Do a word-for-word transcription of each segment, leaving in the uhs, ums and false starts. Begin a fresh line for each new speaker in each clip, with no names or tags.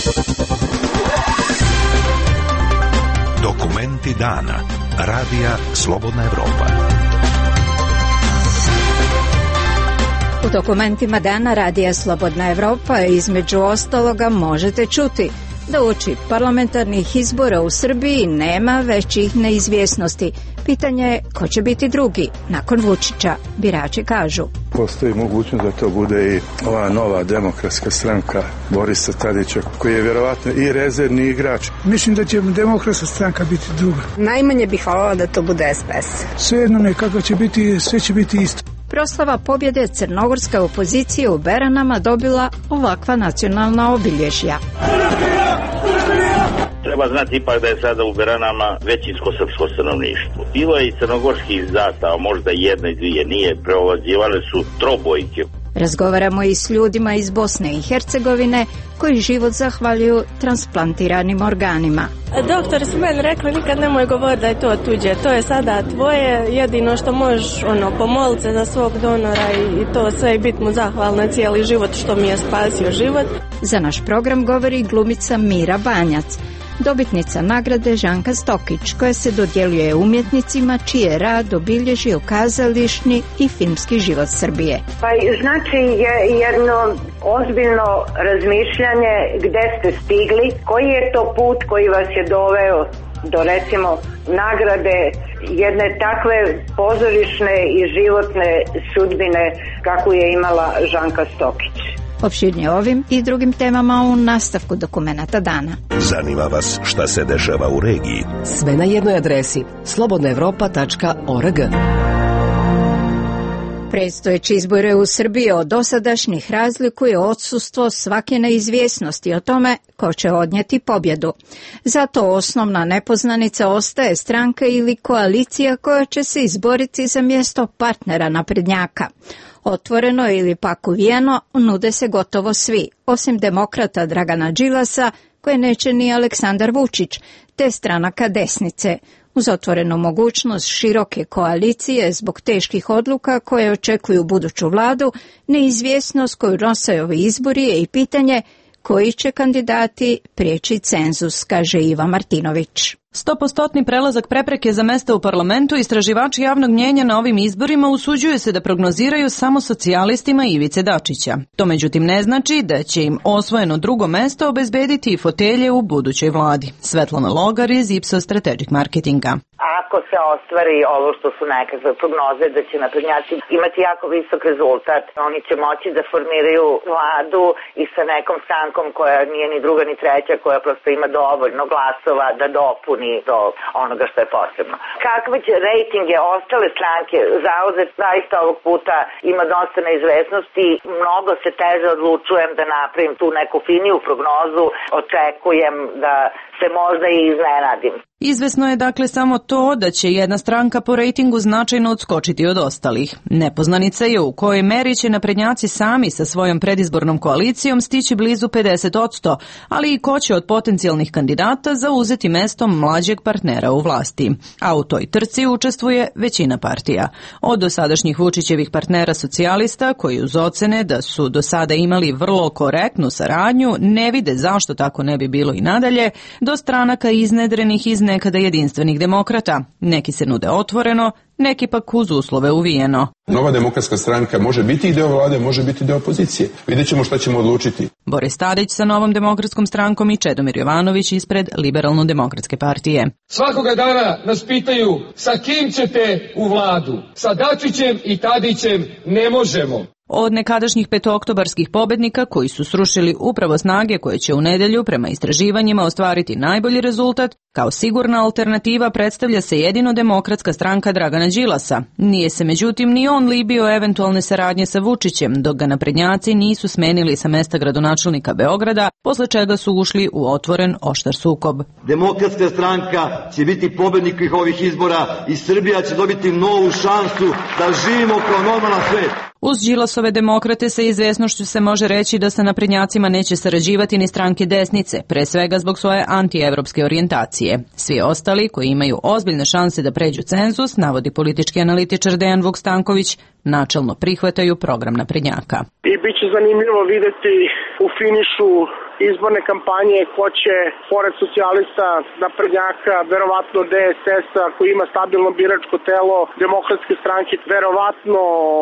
Dokumenti dana. Radija Slobodna Evropa.
U dokumentima dana Radija Slobodna Evropa između ostaloga možete čuti da uoči parlamentarnih izbora u Srbiji nema većih neizvjesnosti. Pitanje je ko će biti drugi nakon Vučića, birači kažu.
Postoji mogućnost da to bude i ova nova demokratska stranka Borisa Tadića, koji je vjerovatno i rezervni igrač.
Mislim da će demokratska stranka biti druga.
Najmanje bih voljela da to bude S P S.
Svejedno nekako će biti, sve će biti isto.
Proslava pobjede crnogorske opozicije u Beranama dobila ovakva nacionalna obilježja.
Treba znati ipak da je sada u Beranama većinsko srpsko stanovništvo. Bilo je i crnogorskih zastava, možda jedna i dvije, nije, preovlađivale su trobojke.
Razgovaramo i s ljudima iz Bosne i Hercegovine koji život zahvaljuju transplantiranim organima.
Doktori su meni rekli nikad nemoj govoriti da je to tuđe, to je sada tvoje, jedino što možeš ono, pomoliti se za svog donora i, i to sve i biti mu zahvalna cijeli život što mi je spasio život.
Za naš program govori glumica Mira Banjac, dobitnica nagrade Žanka Stokić, koja se dodjeljuje umjetnicima čiji je rad obilježio kazališni i filmski život Srbije.
Pa znači je jedno ozbiljno razmišljanje gde ste stigli, koji je to put koji vas je doveo do recimo nagrade jedne takve pozorišne i životne sudbine kakvu je imala Žanka Stokić.
Opširnije ovim i drugim temama u nastavku dokumenata dana.
Zanima vas šta se dešava u regiji?
Sve na jednoj adresi slobodna evropa tačka org.
Predstojeći izbore u Srbiji od dosadašnjih razlikuje odsustvo svake neizvjesnosti o tome ko će odnijeti pobjedu. Zato osnovna nepoznanica ostaje stranka ili koalicija koja će se izboriti za mjesto partnera naprednjaka. Otvoreno ili pak uvijeno nude se gotovo svi, osim demokrata Dragana Đilasa, koje neće ni Aleksandar Vučić, te stranaka desnice, uz otvorenu mogućnost široke koalicije zbog teških odluka koje očekuju buduću vladu. Neizvjesnost koju nose ovi izbori je i pitanje koji će kandidati prijeći cenzus, kaže Iva Martinović.
Stopostotni prelazak prepreke za mesta u parlamentu istraživači javnog mnjenja na ovim izborima usuđuju se da prognoziraju samo socijalistima Ivice Dačića. To međutim ne znači da će im osvojeno drugo mesto obezbediti i fotelje u budućoj vladi. Svetlana Logar iz Ipsos Strategic Marketinga.
Ako se ostvari ovo što su nekakve prognoze da će naprednjaci imati jako visok rezultat, oni će moći da formiraju vladu i sa nekom strankom koja nije ni druga ni treća, koja prosto ima dovoljno glasova da dopuni do onoga što je potrebno. Kakve će rejtinge ostale stranke zauzeti, zaista ovog puta ima dosta neizvesnosti, mnogo se teže odlučujem da napravim tu neku finiju prognozu, očekujem da se možda i iznenadim.
Izvesno je dakle samo to da će jedna stranka po rejtingu značajno odskočiti od ostalih. Nepoznanica je u kojoj meri će naprednjaci sami sa svojom predizbornom koalicijom stići blizu pedeset odsto, ali i ko će od potencijalnih kandidata zauzeti mesto mlađeg partnera u vlasti. A u toj trci učestvuje većina partija. Od dosadašnjih Vučićevih partnera socijalista, koji uz ocene da su do sada imali vrlo korektnu saradnju, ne vide zašto tako ne bi bilo i nadalje, do stranaka iznedrenih iz nekada jedinstvenih demokrata. Neki se nude otvoreno, neki pak uz uslove uvijeno.
Nova demokratska stranka može biti i deo vlade, može biti deo opozicije. Vidjet ćemo šta ćemo odlučiti.
Boris Tadić sa Novom demokratskom strankom i Čedomir Jovanović ispred Liberalno-demokratske partije.
Svakoga dana nas pitaju sa kim ćete u vladu. Sa Dačićem i Tadićem ne možemo.
Od nekadašnjih petooktobarskih pobednika koji su srušili upravo snage koje će u nedelju prema istraživanjima ostvariti najbolji rezultat, kao sigurna alternativa predstavlja se jedino demokratska stranka Dragana Đilasa. Nije se međutim ni on libio eventualne saradnje sa Vučićem, dok ga naprednjaci nisu smenili sa mesta gradonačelnika Beograda, posle čega su ušli u otvoren oštar sukob.
Demokratska stranka će biti pobednik ovih izbora i Srbija će dobiti novu šansu da živimo kao normalan svet.
Uz Đilasove demokrate sa izvesnošću se može reći da sa naprednjacima neće sarađivati ni stranke desnice, pre svega zbog svoje antievropske orijentacije. Svi ostali koji imaju ozbiljne šanse da pređu cenzus, navodi politički analitičar Dejan Vuk-Stanković, načelno prihvataju program naprednjaka.
I bit će zanimljivo videti u finišu izborne kampanje ko će, pored socijalista, naprednjaka, verovatno D S S-a koji ima stabilno biračko telo, Demokratske stranke, verovatno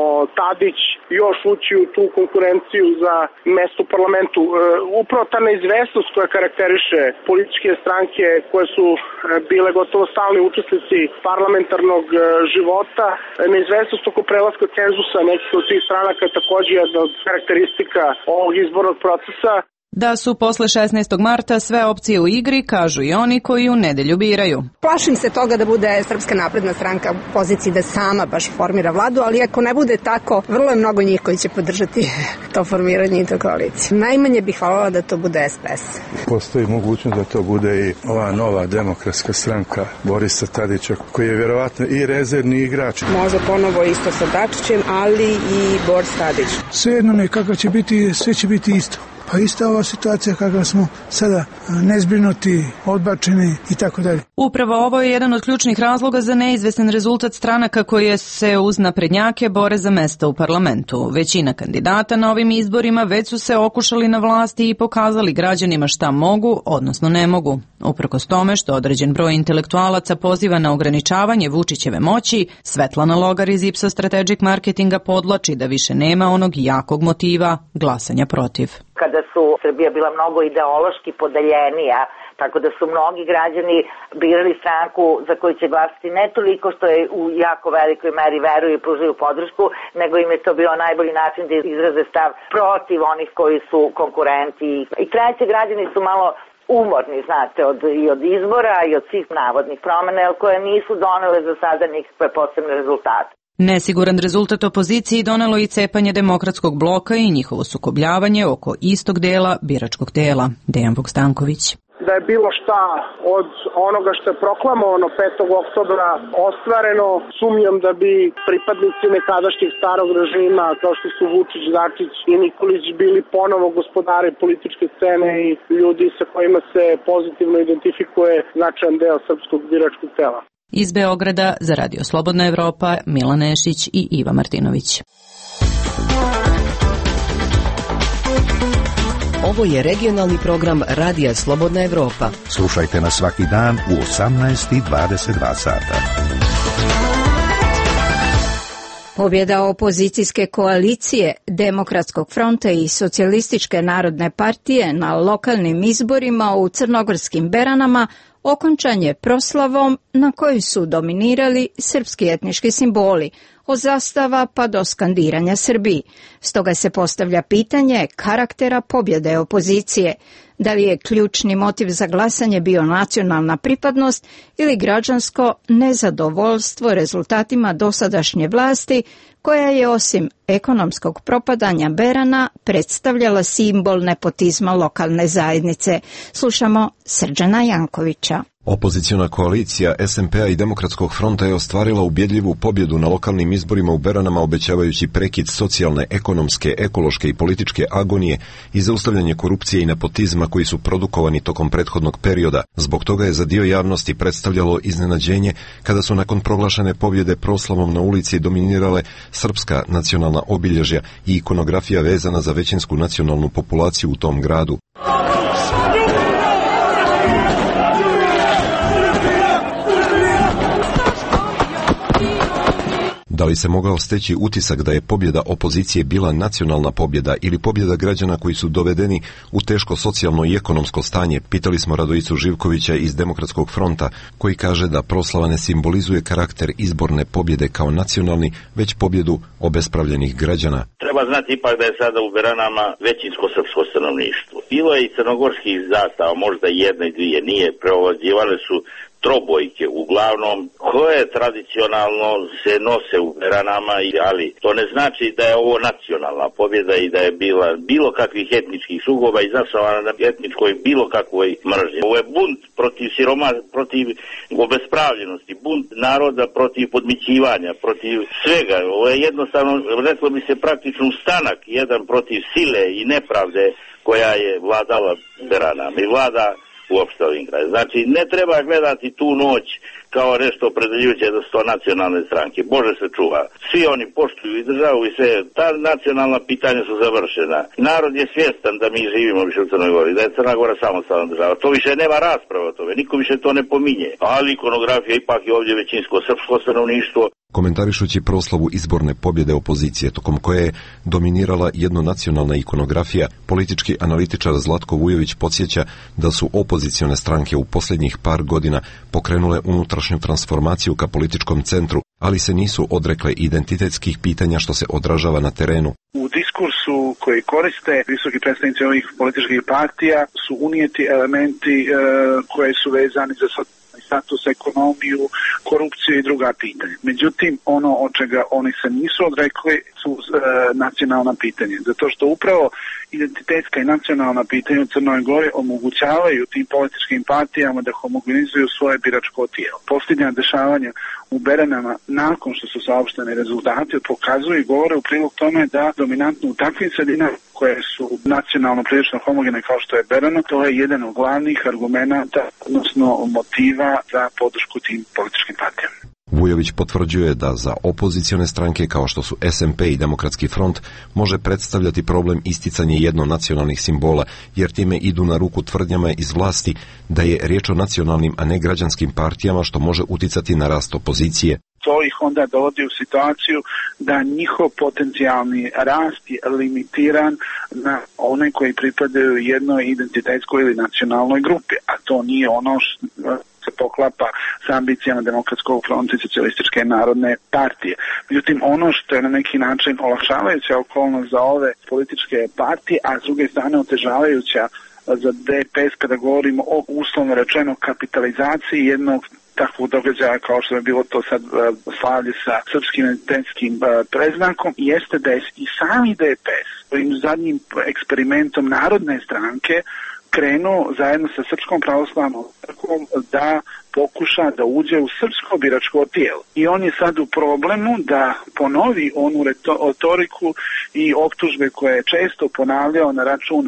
Tadić još ući u tu konkurenciju za mesto u parlamentu. Upravo ta neizvesnost koja karakteriše političke stranke koje su bile gotovo stalni učesnici parlamentarnog života, neizvesnost oko prelaska cenzusa nekih od tih stranaka je također jedna od karakteristika ovog izbornog procesa.
Da su posle šesnaestog marta sve opcije u igri, kažu i oni koji u nedelju biraju.
Plašim se toga da bude Srpska napredna stranka u poziciji da sama baš formira vladu, ali ako ne bude tako, vrlo je mnogo njih koji će podržati to formiranje i to koaliciju. Najmanje bih hvala da to bude S P S.
Postoji mogućnost da to bude i ova nova Demokratska stranka Borisa Tadića, koji je vjerovatno i rezervni igrač.
Možda ponovo isto sa Dačićem, ali i Boris Tadić.
Svejedno ne, kako će biti, sve će biti isto. Pa ista ova situacija kakva smo sada nezbrinuti, odbačeni i tako dalje.
Upravo ovo je jedan od ključnih razloga za neizvestan rezultat stranaka koje se uz naprednjake bore za mesta u parlamentu. Većina kandidata na ovim izborima već su se okušali na vlasti i pokazali građanima šta mogu, odnosno ne mogu. Uprkos tome što određen broj intelektualaca poziva na ograničavanje Vučićeve moći, Svetlana Logar iz Ipsos Strategic Marketinga podlači da više nema onog jakog motiva glasanja protiv.
Kada su Srbija bila mnogo ideološki podeljenija, tako da su mnogi građani birali stranku za koju će glasati ne toliko što je u jako velikoj meri veruju i pružaju podršku, nego im je to bio najbolji način da izraze stav protiv onih koji su konkurenti. I treće, građani su malo umorni, znate, od, i od izbora i od svih navodnih promena, koje nisu donele za sada nikakve posebne rezultate.
Nesiguran rezultat opoziciji donelo i cepanje Demokratskog bloka i njihovo sukobljavanje oko istog dela biračkog tela. Dejan Bogstanković.
Da je bilo šta od onoga što je proklamovano petog oktobra ostvareno, sumnjam da bi pripadnici nekadašnjih starog režima, kao što su Vučić, Dačić i Nikolić, bili ponovo gospodari političke scene i ljudi sa kojima se pozitivno identifikuje značajan deo srpskog biračkog tela.
Iz Beograda za Radio Slobodna Evropa Milan Nešić i Iva Martinović.
Ovo je regionalni program Radija Slobodna Evropa.
Slušajte nas svaki dan u osamnaest i dvadeset dva sata.
Pobjeda opozicijske koalicije Demokratskog fronta i Socijalističke narodne partije na lokalnim izborima u crnogorskim Beranama okončan je proslavom na kojoj su dominirali srpski etnički simboli, od zastava pa do skandiranja Srbiji. Stoga se postavlja pitanje karaktera pobjede opozicije. Da li je ključni motiv za glasanje bio nacionalna pripadnost ili građansko nezadovoljstvo rezultatima dosadašnje vlasti, koja je osim ekonomskog propadanja Berana predstavljala simbol nepotizma lokalne zajednice. Slušamo Srđana Jankovića.
Opoziciona koalicija S M P-a i Demokratskog fronta je ostvarila ubjedljivu pobjedu na lokalnim izborima u Beranama, obećavajući prekid socijalne, ekonomske, ekološke i političke agonije i zaustavljanje korupcije i nepotizma koji su produkovani tokom prethodnog perioda. Zbog toga je za dio javnosti predstavljalo iznenađenje kada su nakon proglašene pobjede proslavom na ulici dominirale srpska nacionalna obilježja i ikonografija vezana za većinsku nacionalnu populaciju u tom gradu. Da li se mogao steći utisak da je pobjeda opozicije bila nacionalna pobjeda ili pobjeda građana koji su dovedeni u teško socijalno i ekonomsko stanje, pitali smo Radojicu Živkovića iz Demokratskog fronta, koji kaže da proslava ne simbolizuje karakter izborne pobjede kao nacionalni, već pobjedu obespravljenih građana.
Treba znati ipak da je sada u Beranama većinsko srpsko stanovništvo. Bilo je i crnogorskih zastava, možda jedna i dvije, nije, preovlađivale su trobojke uglavnom, koje tradicionalno se nose u Beranama, ali to ne znači da je ovo nacionalna pobjeda i da je bila bilo kakvih etničkih sukoba i zasnovana na etničkoj bilo kakvoj mržnji. Ovo je bunt protiv siroma, protiv obespravljenosti, bunt naroda protiv podmićivanja, protiv svega. Ovo je jednostavno, reklo bi se, praktično ustanak, jedan protiv sile i nepravde koja je vladala Beranama i vlada uopšte ovim krajem. Znači, ne treba gledati tu noć kao nešto opredeljujuće da su to nacionalne stranke. Bože se čuva. Svi oni poštuju i državu i sve. Ta nacionalna pitanja su završena. Narod je svjestan da mi živimo više u Crnoj Gori, da je Crna Gora samostalna država. To više nema rasprave o tome, niko više to ne pominje. Ali ikonografija ipak je ovdje većinsko srpsko stanovništvo.
Komentarišući proslavu izborne pobjede opozicije, tokom koje je dominirala jednonacionalna ikonografija, politički analitičar Zlatko Vujović podsjeća da su opozicione stranke u posljednjih par godina pokrenule unutrašnju transformaciju ka političkom centru, ali se nisu odrekle identitetskih pitanja što se odražava na terenu.
U diskursu koji koriste visoki predstavnici ovih političkih partija su unijeti elementi e, koje su vezani za status, ekonomiju, korupciju i druga pitanja. Međutim, ono od čega oni se nisu odrekli su e, nacionalna pitanja. Zato što upravo identitetska i nacionalna pitanja u Crnoj Gori omogućavaju tim političkim partijama da homogenizuju svoje biračko tijelo. Posljednja dešavanja u Beranama, nakon što su saopšteni rezultati, pokazuju i govore u prilog tome da dominantno u takvim sredinama koje su nacionalno prilično homogene kao što je Berano, to je jedan od glavnih argumenata, odnosno motiva za podršku tim političkim partijama.
Vujović potvrđuje da za opozicione stranke kao što su S M P i Demokratski front može predstavljati problem isticanje jednonacionalnih simbola, jer time idu na ruku tvrdnjama iz vlasti da je riječ o nacionalnim, a ne građanskim partijama, što može uticati na rast opozicije.
To ih onda dovodi u situaciju da njihov potencijalni rast je limitiran na one koji pripadaju jednoj identitetskoj ili nacionalnoj grupi, a to nije ono što se poklapa sa ambicijama Demokratskog fronta i Socijalističke narodne partije. Međutim, ono što je na neki način olakšavajuća okolnost za ove političke partije, a s druge strane otežavajuća za D P S kada govorimo o uslovno rečeno kapitalizaciji jednog takvog događaja kao što je bilo to sad uh, slavlje sa srpskim identitetskim uh, preznakom, jeste da je i sami D P S svojim zadnjim eksperimentom Narodne stranke krenuo zajedno sa Srpskom pravoslavnom crkvom da pokuša da uđe u srpsko biračko tijelo. I on je sad u problemu da ponovi onu retoriku i optužbe koje je često ponavljao na račun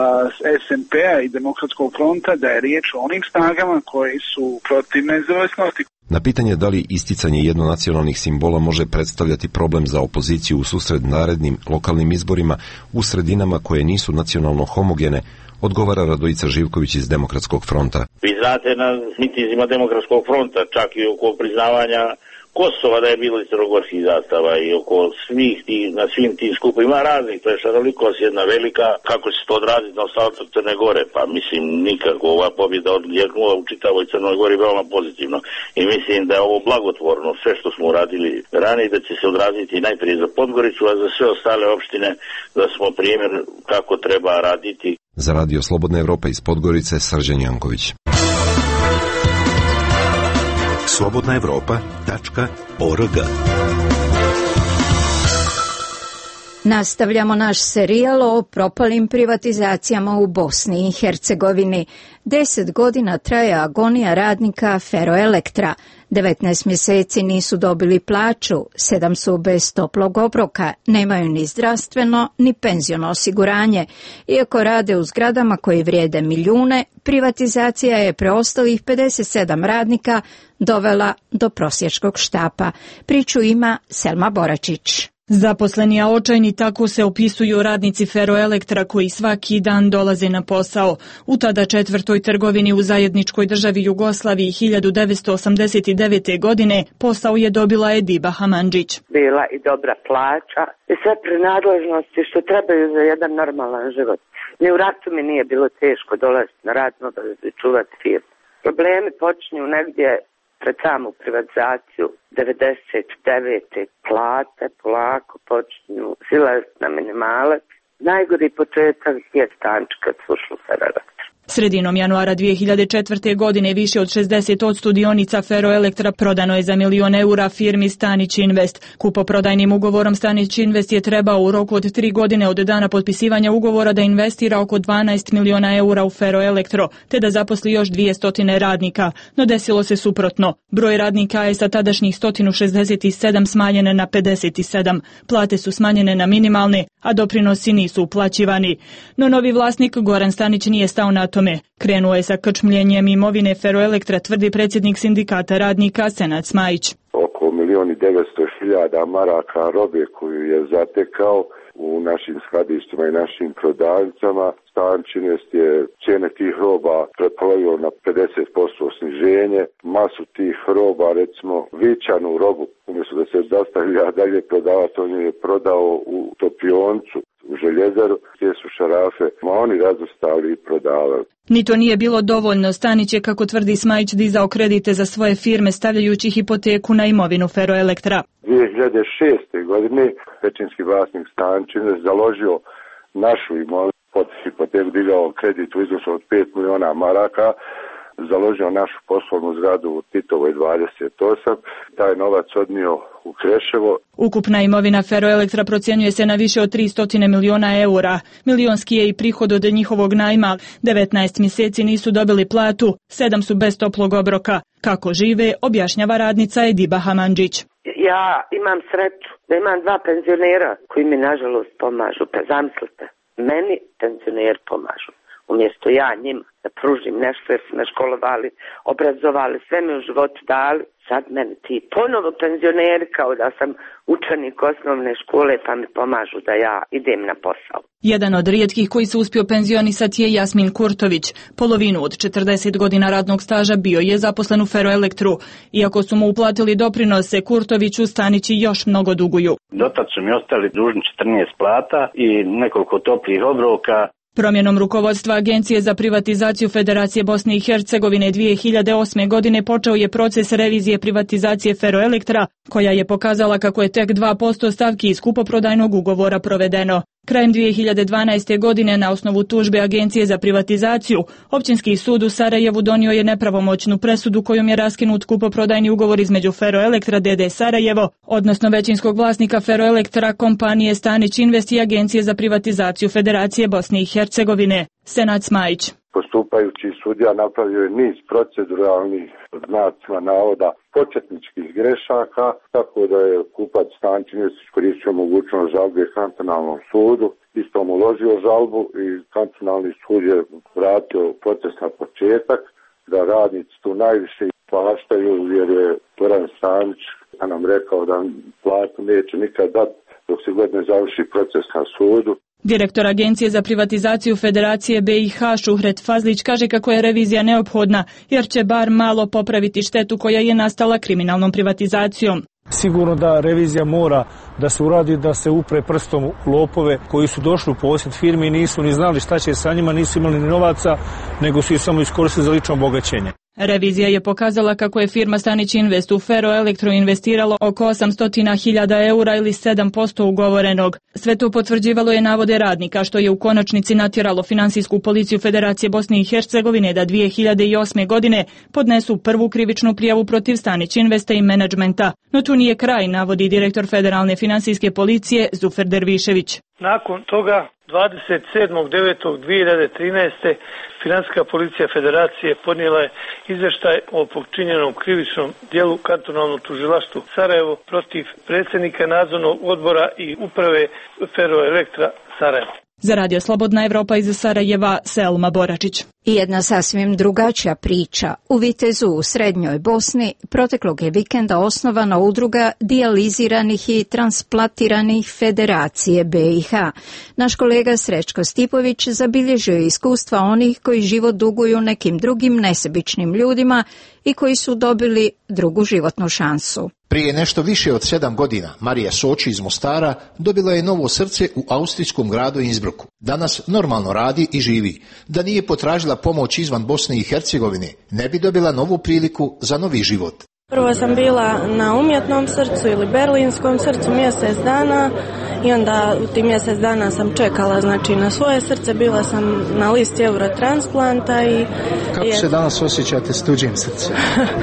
S M P-a i Demokratskog fronta, da je riječ o onim snagama koji su protiv nezavisnosti.
Na pitanje da li isticanje jednonacionalnih simbola može predstavljati problem za opoziciju u susret narednim lokalnim izborima u sredinama koje nisu nacionalno homogene, odgovara Radojica Živković iz Demokratskog fronta.
Vi znate na mitinzima Demokratskog fronta, čak i oko priznavanja Kosova da je bilo i crnogorskih zastava i oko svih tih, na svim tim skupovima raznih, to je šarolikost jedna velika, kako će se to odraziti na ostatak Crne Gore, pa mislim nikako, ova pobjeda odjeknula u čitavoj Crnoj Gori veoma pozitivno i mislim da je ovo blagotvorno sve što smo uradili ranije, da će se odraziti najprije za Podgoricu, a za sve ostale opštine da smo primjer kako treba raditi.
Za Radio Slobodna Evropa iz Podgorice, Srđan Janković.
slobodna evropa tačka org.
Nastavljamo naš serijal o propalim privatizacijama u Bosni i Hercegovini. Deset godina traje agonija radnika Feroelektra. devetnaest mjeseci nisu dobili plaću, sedam su bez toplog obroka, nemaju ni zdravstveno ni penziono osiguranje. Iako rade u zgradama koji vrijede milijune, privatizacija je preostalih pedeset sedam radnika dovela do prosjačkog štapa. Priču ima Selma Boračić.
Zaposleni, a očajni, tako se opisuju radnici Feroelektra koji svaki dan dolaze na posao. U tada četvrtoj trgovini u zajedničkoj državi Jugoslaviji hiljadu devetsto osamdeset devete. godine posao je dobila Ediba Hamandžić.
Bila i dobra plaća i sve prenadležnosti što trebaju za jedan normalan život. Ni u ratu mi nije bilo teško dolaziti na radnu obavezu i čuvati firmu. Problemi počinju negdje pred samu privatizaciju devedeset devete. plate polako počinju silaziti na minimalac. Najgori početak je stanč kad su ušli u Feroelektra.
Sredinom januara dvije hiljade četvrte. godine više od šezdeset posto studionica Feroelektra prodano je za milion eura firmi Stanić Invest. Kupoprodajnim ugovorom Stanić Invest je trebao u roku od tri godine od dana potpisivanja ugovora da investira oko dvanaest miliona eura u Feroelektro, te da zaposli još dvjesto radnika. No desilo se suprotno. Broj radnika je sa tadašnjih sto šezdeset sedam smanjene na pedeset sedam. Plate su smanjene na minimalne, a doprinosi nisu uplaćivani. No novi vlasnik Goran Stanić nije stao na to tome. Krenuo je sa krčmljenjem imovine Feroelektra, tvrdi predsjednik sindikata radnika Senad Smajić.
Oko milijon i devetsto hiljada maraka robe koju je zatekao u našim skladištima i našim prodavnicama. Stančinvest je cijene tih roba prepolovio na pedeset posto sniženje. Masu tih roba, recimo vičanu robu, umjesto da se zastavlja dalje prodavati, on je prodao u topioncu u Željezaru, gdje su šarafe, ma oni razostali i prodavali.
Ni to nije bilo dovoljno. Stanić je, kako tvrdi Smajić, dizao kredite za svoje firme, stavljajući hipoteku na imovinu Feroelektra.
dvije hiljade šeste. godine većinski vlasnik Stančinvest založio našu imovinu, pod hipoteku digao kredit u iznosu od pet miliona maraka, založio našu poslovnu zgradu u Titovoj dvadeset osam, taj novac odnio u Kreševo.
Ukupna imovina Feroelektra procjenjuje se na više od tristo miliona eura. Milionski je i prihod od njihovog najma. devetnaest mjeseci nisu dobili platu, sedam su bez toplog obroka. Kako žive, objašnjava radnica Ediba Hamandžić.
Ja imam sreću da imam dva penzionera koji mi nažalost pomažu. Pa zamislite, meni penzioneri pomažu. Umjesto ja njima da pružim nešto jer su me školovali, obrazovali, sve mi u životu dali, sad meni ti ponovo penzioneri kao da sam učenik osnovne škole pa mi pomažu da ja idem na posao.
Jedan od rijetkih koji se uspio penzionisati je Jasmin Kurtović. Polovinu od četrdeset godina radnog staža bio je zaposlen u Feroelektru. Iako su mu uplatili doprinose, Kurtoviću Stanići još mnogo duguju.
Dotad su mi ostali dužni četrnaest plata i nekoliko toplih obroka.
Promjenom rukovodstva Agencije za privatizaciju Federacije Bosne i Hercegovine dvije hiljade osme. godine počeo je proces revizije privatizacije Feroelektra, koja je pokazala kako je tek dva posto stavki iz kupoprodajnog ugovora provedeno. Krajem dvije hiljade dvanaeste. godine na osnovu tužbe Agencije za privatizaciju, Općinski sud u Sarajevu donio je nepravomoćnu presudu kojom je raskinut kupoprodajni ugovor između Feroelektra D D Sarajevo, odnosno većinskog vlasnika Feroelektra, kompanije Stanić Invest i Agencije za privatizaciju Federacije Bosne i Hercegovine. Senad Smajić.
Postupajući sudija napravio je niz proceduralnih, znacima navoda, početničkih grešaka, tako da je kupac Stančinvest iskoristio mogućnost žalbe kantonalnom sudu, istom uložio žalbu i kantonalni sud je vratio proces na početak, da radnici tu najviše plaštaju jer je Goran Stanić nam rekao da platu neće nikad dati dok se god ne završi proces na sudu.
Direktor Agencije za privatizaciju Federacije B i H Šuhret Fazlić kaže kako je revizija neophodna jer će bar malo popraviti štetu koja je nastala kriminalnom privatizacijom.
Sigurno da revizija mora da se uradi, da se upre prstom u lopove koji su došli u posjed firmi i nisu ni znali šta će sa njima, nisu imali ni novaca, nego su ih samo iskoristili za lično obogaćenje.
Revizija je pokazala kako je firma Stanić Invest u Feroelektru investiralo oko osamsto hiljada eura ili sedam posto ugovorenog. Sve to potvrđivalo je navode radnika, što je u konačnici natjeralo Finansijsku policiju Federacije Bosne i Hercegovine da dvije hiljade osme. godine podnesu prvu krivičnu prijavu protiv Stanić Investa i menadžmenta. No tu nije kraj, navodi direktor Federalne finansijske policije Zufer Dervišević.
Nakon toga dvadeset sedmog devetog dvije hiljade trinaeste. Finansijska policija Federacije podnijela je izvještaj o počinjenom krivičnom dijelu kantonalnom tužilaštvu Sarajevo protiv predsjednika nadzornog odbora i uprave Feroelektra Sarajevo.
Za Radio Slobodna Evropa iz Sarajeva, Selma Boračić.
I jedna sasvim drugačija priča. U Vitezu u Srednjoj Bosni proteklog je vikenda osnovana udruga dijaliziranih i transplantiranih Federacije B i H. Naš kolega Srećko Stipović zabilježio je iskustva onih koji život duguju nekim drugim nesebičnim ljudima i koji su dobili drugu životnu šansu.
Prije nešto više od sedam godina Marija Soči iz Mostara dobila je novo srce u austrijskom gradu Innsbrucku. Danas normalno radi i živi. Da nije potražila pomoć izvan Bosne i Hercegovine, ne bi dobila novu priliku za novi život.
Prvo sam bila na umjetnom srcu ili berlinskom srcu mjesec dana i onda u tim mjesec dana sam čekala znači na svoje srce, bila sam na listi Eurotransplanta i...
Kako se danas osjećate s tuđim srcem?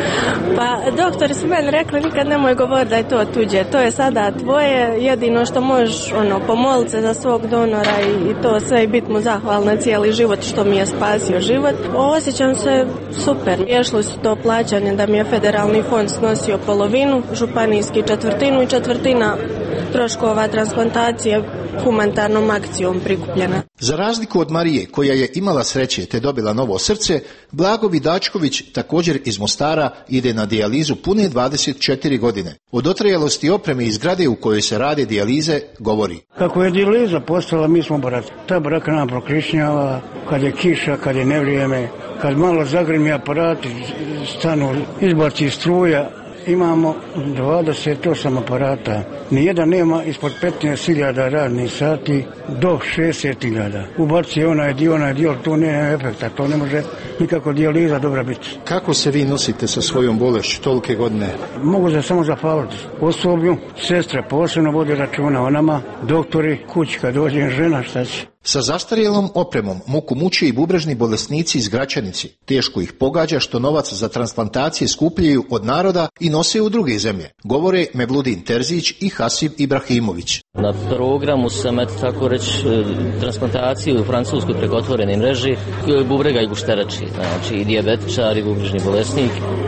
Pa doktori su meni rekli nikad nemoj govoriti da je to tuđe, to je sada tvoje, jedino što možeš ono, pomoliti se za svog donora i, i to sve i biti mu zahvalna cijeli život što mi je spasio život. Osjećam se super, ješli su to plaćanje da mi je federalni fond snosio polovinu, županijski četvrtinu i četvrtina troškova transplantacije humanitarnom akcijom prikupljena.
Za razliku od Marije, koja je imala sreće te dobila novo srce, Blago Vidačković, također iz Mostara, ide na dijalizu pune dvadeset četiri godine. O dotrajalosti opreme i zgrade u kojoj se rade dijalize govori.
Kako je dijaliza postala, mi smo brat. Ta braka nam prokrišnjava, kad je kiša, kad je nevrijeme, kad malo zagrimi aparati, stanu, izbaci struja. Imamo dvadeset osam aparata. Nijedan nema ispod petnaest hiljada radnih sati do šezdeset hiljada. Ubaci onaj dio, onaj dio, to nema efekta, to ne može nikako dijaliza dobra biti.
Kako se vi nosite sa svojom bolešću tolike godine?
Mogu se samo zahvaliti osoblju, sestre posebno vode računa o nama, doktori, kući kad dođe žena, šta će.
Sa zastarjelom opremom muku muče i bubrežni bolesnici iz Gračanici. Teško ih pogađa što novac za transplantacije skupljaju od naroda i nose u druge zemlje, govore Mevludin Terzić i Hasib Ibrahimović.
Na programu sam, eto tako reći, transplantaciju u Francuskoj preko otvorene mreži bubrega i gušterači, znači i dijabetičar i bubrežni bolesnik,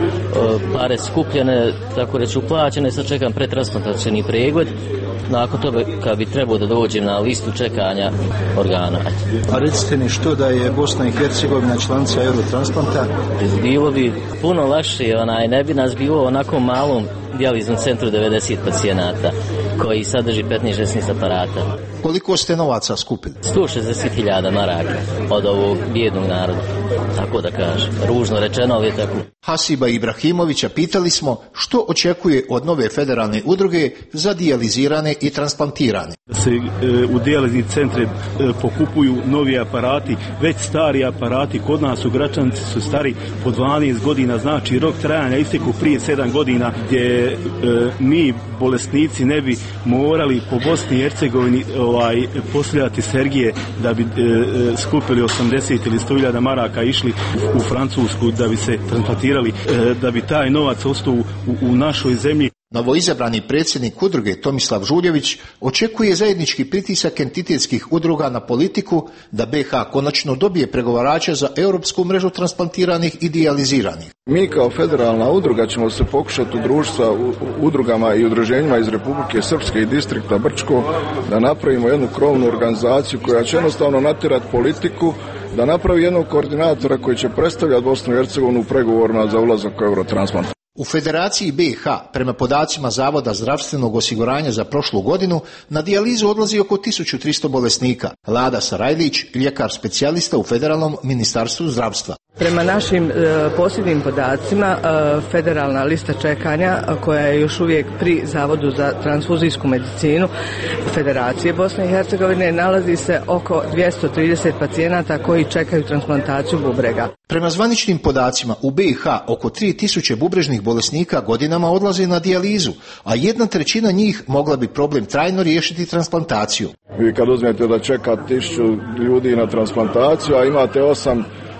pare skupljene, tako reći uplaćene, sad čekam pretransplantacijni pregled. Nakon toga kad bi trebao da dođem na listu čekanja organa.
A recite mi što da je Bosna i Hercegovina članica Eurotransplanta?
Bilo bi puno lakše, onaj, ne bi nas bilo onako malom dijaliznom centru devedeset pacijenata koji sadrži petnaest šesnaest aparata.
Koliko ste novaca skupili?
sto šezdeset hiljada maraka od ovog bijednog naroda, tako da kažem. Ružno rečeno, ali je tako.
Hasiba Ibrahimovića pitali smo što očekuje od nove federalne udruge za dijalizirane i transplantirane.
Se e, u dijalizni centre e, pokupuju novi aparati, već stari aparati, kod nas u Gračanici su stari po dvanaest godina, znači rok trajanja isteku prije sedam godina, gdje e, mi bolesnici ne bi morali po Bosni i Hercegovini ovaj, posljedati Sergije da bi e, skupili osamdeset ili sto hiljada maraka, išli u, u Francusku da bi se transplantirali, e, da bi taj novac ostao u, u našoj zemlji.
Novoizabrani predsjednik udruge Tomislav Žuljević očekuje zajednički pritisak entitetskih udruga na politiku da B H konačno dobije pregovarača za europsku mrežu transplantiranih i dijaliziranih.
Mi kao federalna udruga ćemo se pokušati udružiti sa udrugama i udruženjima iz Republike Srpske i distrikta Brčko da napravimo jednu krovnu organizaciju koja će jednostavno natjerati politiku da napravi jednog koordinatora koji će predstavljati Bosnu i Hercegovinu u pregovorima za ulazak u Eurotransplant.
U Federaciji B H, prema podacima Zavoda zdravstvenog osiguranja za prošlu godinu, na dijalizu odlazi oko tisuću tristo bolesnika. Lada Sarajlić, ljekar specijalista u Federalnom ministarstvu zdravstva.
Prema našim e, posljednjim podacima, e, federalna lista čekanja, koja je još uvijek pri Zavodu za transfuzijsku medicinu Federacije Bosne i Hercegovine, nalazi se oko dvjesto trideset pacijenata koji čekaju transplantaciju bubrega.
Prema zvaničnim podacima u B H oko tri tisuće bubrežnih bolesnika godinama odlaze na dijalizu, a jedna trećina njih mogla bi problem trajno riješiti transplantaciju.
Vi kad uzmete da čeka tisuću ljudi na transplantaciju, a imate osam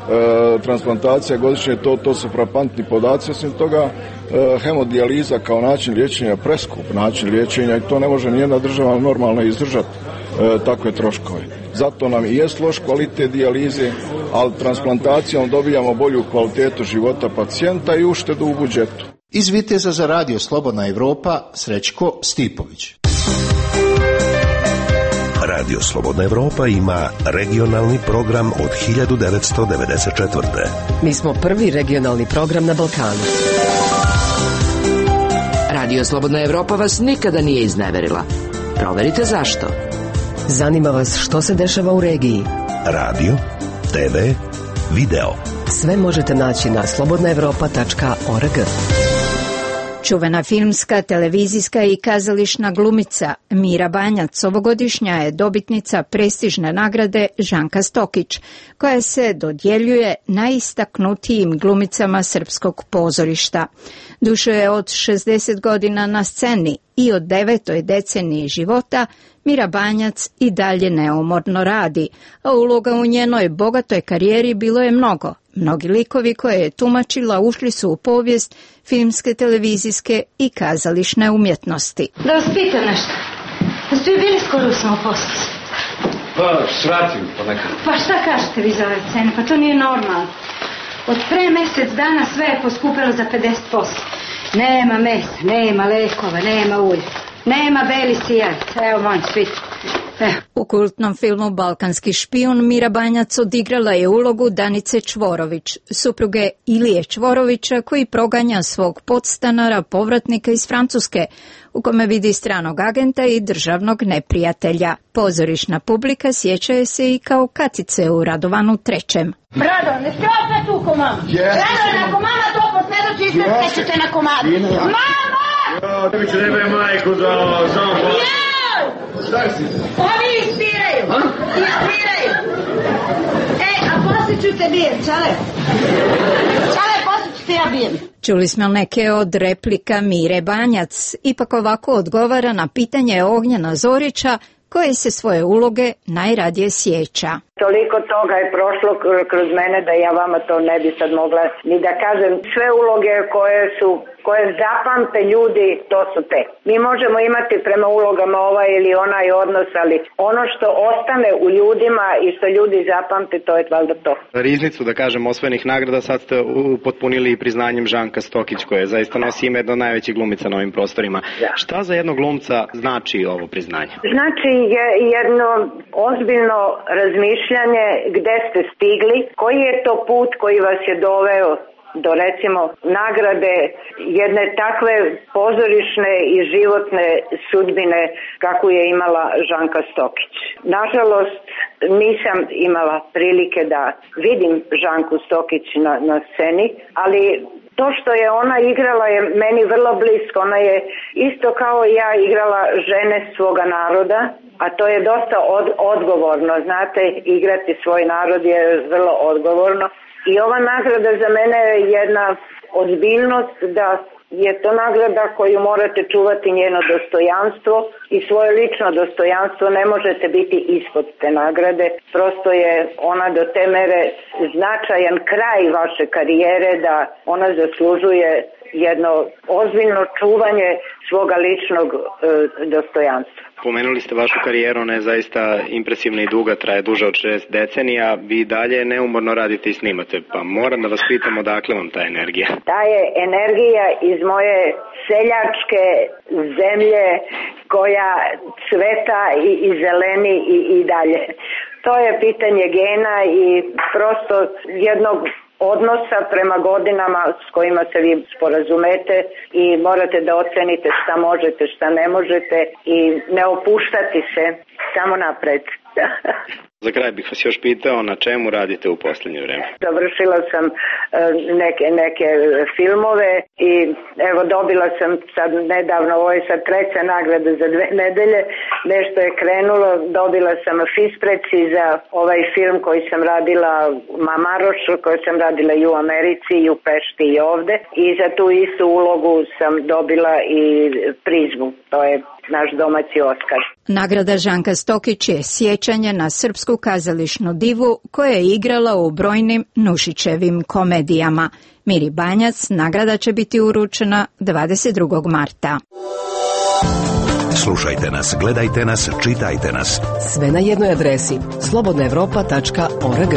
e, transplantacija godišnje, to, to su frapantni podaci. Osim toga, e, hemodijaliza kao način liječenja je preskup način liječenja i to ne može nijedna država normalno izdržati e, takve troškove. Zato nam i jest loš kvalitet dijalize, ali transplantacijom dobijamo bolju kvalitetu života pacijenta i uštedu u budžetu.
Iz Viteza za radio Slobodna Evropa, Srećko Stipović.
Radio Slobodna Evropa ima regionalni program od hiljadu devetsto devedeset četvrte.
Mi smo prvi regionalni program na Balkanu. Radio Slobodna Evropa vas nikada nije izneverila. Proverite zašto. Zanima vas što se dešava u regiji.
Radio, te ve, video.
Sve možete naći na slobodna evropa tačka org.
Čuvena filmska, televizijska i kazališna glumica Mira Banjac ovogodišnja je dobitnica prestižne nagrade Žanka Stokić, koja se dodjeljuje najistaknutijim glumicama srpskog pozorišta. Duše je od šezdeset godina na sceni i od devetoj deceniji života Mira Banjac i dalje neumorno radi, a uloga u njenoj bogatoj karijeri bilo je mnogo. Mnogi likovi koje je tumačila ušli su u povijest filmske, televizijske i kazališne umjetnosti.
Da vas pitam nešto. Da ste vi bili skoro u samoposlu?
Pa, sratim ponekad.
Pa šta kažete vi za ove cene? Pa to nije normalno. Od pre mjesec dana sve je poskupilo za pedeset posto. Nema mesa, nema lekova, nema ulja. Nema beli sijac, evo moj svit.
U kultnom filmu Balkanski špijun Mira Banjac odigrala je ulogu Danice Čvorović, supruge Ilije Čvorovića koji proganja svog podstanara povratnika iz Francuske, u kome vidi stranog agenta i državnog neprijatelja. Pozorišna publika sjeća je se i kao Katice u Radovanu trećem.
Brado, ne skrope tu ko mama. Brado, ako mama to posvjedoči, sve stećete na komadu. Mama!
Ja, tebi ću nebe majku za zambo. Šta si?
Ovi ispiraju. Ispiraju. Ej, a poslije ću te bijem, čale. Čale, poslije ću te ja bijem.
Čuli smo neke od replika Mire Banjac, ipak ovako odgovara na pitanje Ognjena Zorića, koje se svoje uloge najradije sjeća.
Toliko toga je prošlo kroz mene da ja vama to ne bi sad mogla ni da kažem. Sve uloge koje su, koje zapamte ljudi, to su te. Mi možemo imati prema ulogama ovaj ili onaj odnos, ali ono što ostane u ljudima i što ljudi zapamte, to je valjda to.
Riznicu, da kažem, osvojenih nagrada sad ste upotpunili i priznanjem Žanka Stokić, koja zaista nosi ime jedna od najvećih glumica na ovim prostorima. Da. Šta za jednog glumca znači ovo priznanje?
Znači je jedno ozbiljno razmišljanje gde ste stigli, koji je to put koji vas je doveo do recimo nagrade jedne takve pozorišne i životne sudbine kakvu je imala Žanka Stokić. Nažalost, nisam imala prilike da vidim Žanku Stokić na, na sceni, ali to što je ona igrala je meni vrlo blisko. Ona je isto kao i ja igrala žene svoga naroda, a to je dosta od, odgovorno. Znate, igrati svoj narod je vrlo odgovorno. I ova nagrada za mene je jedna ozbiljnost da je to nagrada koju morate čuvati njeno dostojanstvo i svoje lično dostojanstvo. Ne možete biti ispod te nagrade. Prosto je ona do te mere značajan kraj vaše karijere da ona zaslužuje jedno ozbiljno čuvanje svoga ličnog e, dostojanstva.
Pomenuli ste vašu karijeru, ona je zaista impresivna i duga, traje duže od šest decenija. Vi dalje neumorno radite i snimate, pa moram da vas pitam odakle vam ta energija?
Ta je energija iz moje seljačke zemlje koja cveta i, i zeleni i, i dalje. To je pitanje gena i prosto jednog odnosa prema godinama s kojima se vi sporazumete i morate da ocenite šta možete, šta ne možete i ne opuštati se, samo napred.
Za kraj bih vas još pitao na čemu radite u posljednje vreme.
Završila sam neke, neke filmove i evo dobila sam sad nedavno, ovo je sad treća nagrada za dve nedelje, nešto je krenulo, dobila sam Fispreci za ovaj film koji sam radila Mamaroš, koji sam radila i u Americi i u Pešti i ovde i za tu istu ulogu sam dobila i Prizmu, to je naš domaći Oskar.
Nagrada Žanka Stokić je sjećanje na srpsku kazališnu divu koja je igrala u brojnim Nušićevim komedijama. Miri Banjac nagrada će biti uručena dvadeset drugog marta.
Slušajte nas, gledajte nas, čitajte nas.
Sve na jednoj adresi slobodna evropa tačka org.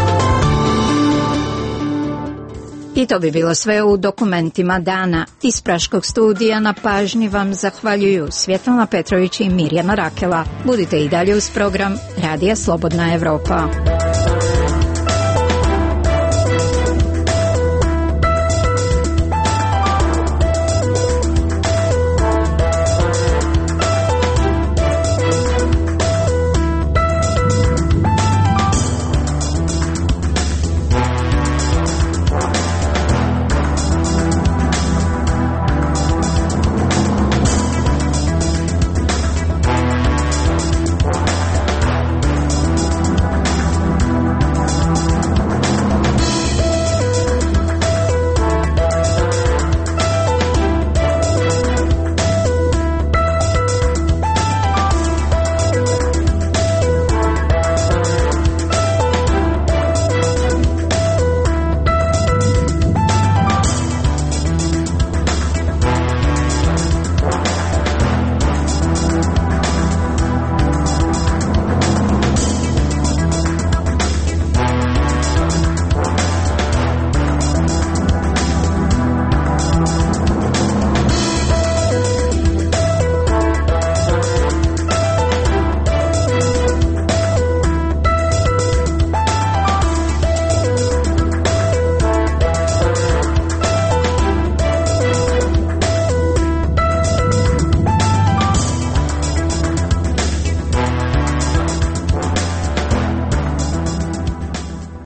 I to bi bilo sve u dokumentima dana. Iz Praškog studija na pažnji vam zahvaljuju Svjetlana Petrović i Mirjana Rakela. Budite i dalje uz program Radija Slobodna Evropa.